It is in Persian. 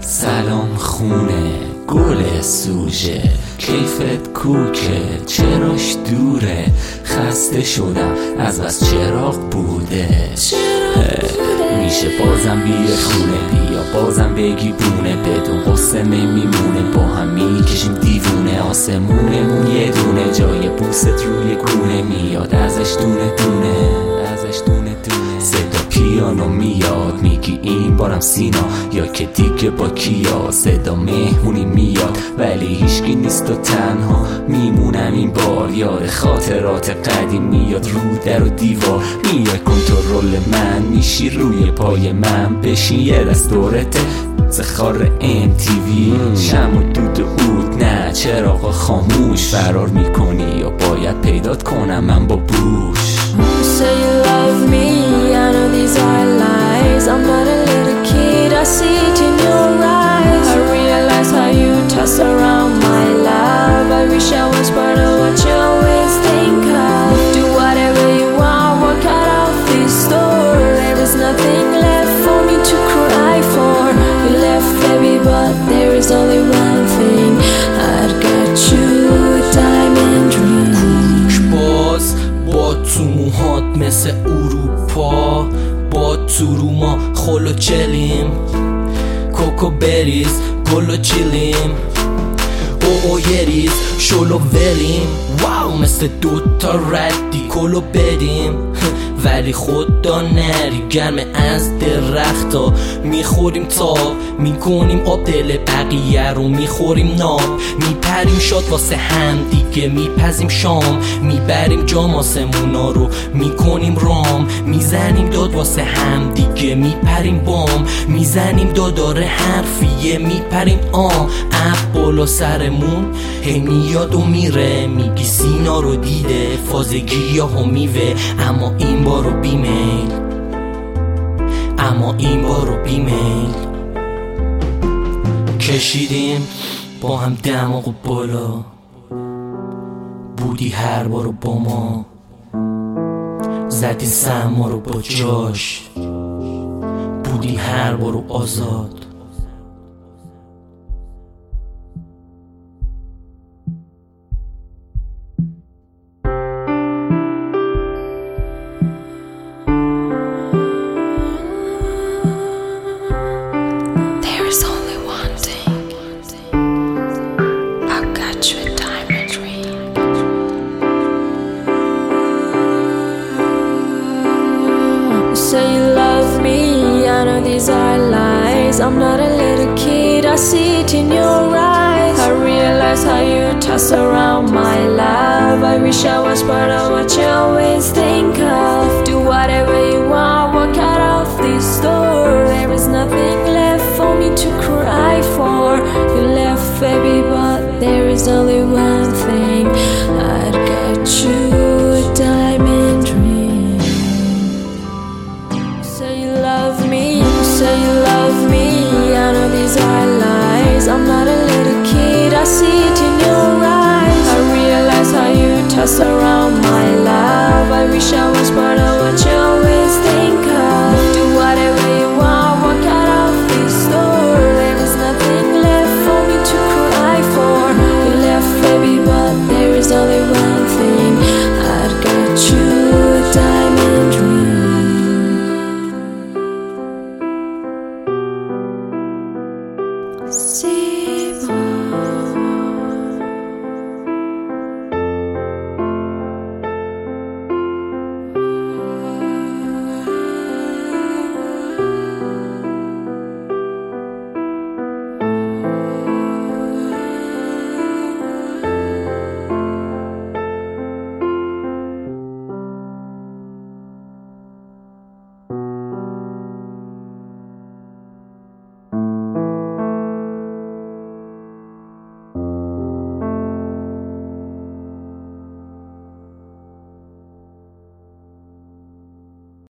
سلام خونه گل سوژه، کیفت کوکه چراش دوره، خسته شدم از بس چراغ بوده. میشه بازم بیه خونه، بیا بازم بگی بونه، بدون قصه نمیمونه، با هم میکشیم دیوونه. آسمونمون یه دونه، جای بوست روی گونه، میاد ازش دونه دونه، ازش دونه دونه. صدا پیانو میاد، میگی این بارم سینا یا که دیگه با کیا. صدا مهمونی میاد ولی هیچکی نیست و تنها میمونم این بار. یاد خاطرات قدیم میاد رو در و دیوار، میای کنترل من میشی روی پای من. بشین یه دست دورته زخار MTV، شم و دود عود نه چراغ خاموش. فرار میکنی یا باید پیدات کنم من با بوش. Say you love me, I know these are lies. I'm not a little kid, I see it in your eyes. I realize how you toss around my love. I wish I was part of what you always think of. Do whatever you want, walk out of this door. There is nothing left for me to cry for. You left baby, but there is only one thing. I'd got you a diamond ring. باز با تو موهات مثل اروپا، با تو رو ما خلو چلیم، کوکو بریز گلو چیلیم، او یه ریز شلو ولیم. واو مثل دوتا ردی کلو بدیم، ولی خدا نری گرم از درختا. میخوریم تاب میکنیم آب، دل بقیه رو میخوریم ناب. میپریم شاد واسه هم دیگه، میپزیم شام، میبریم جام آسمونا رو میکنیم رام. میزنیم داد واسه هم دیگه، میپریم بام، میزنیم داداره حرفیه، میپریم اب بالا سرمون هی میاد و میره. میگی سینا رو دیده فازگی ها میوه، اما این بارو بیمیل، اما این بارو بیمیل. کشیدیم با هم دماغ و بالا، بودی هر بارو با ما، زدی سما رو با جاش، بودی هر بارو آزاد. Say you love me, I know these are lies. I'm not a little kid, I see it in your eyes. I realize how you toss around my love. I wish I was part of what you always think of. Do whatever you want, walk out of this door. There is nothing left for me to cry for. You left baby, but there is only one thing. I'd got you a diamond ring. Say you love me, say you love me. I know these are lies. I'm not a little kid, I see it in your eyes. I realize how you toss around my love. I wish I was part of what you always think of. Do whatever you want, walk out of this door. There is nothing left for me to cry for. You left baby, but there is only one thing. I'd got you a diamond ring. See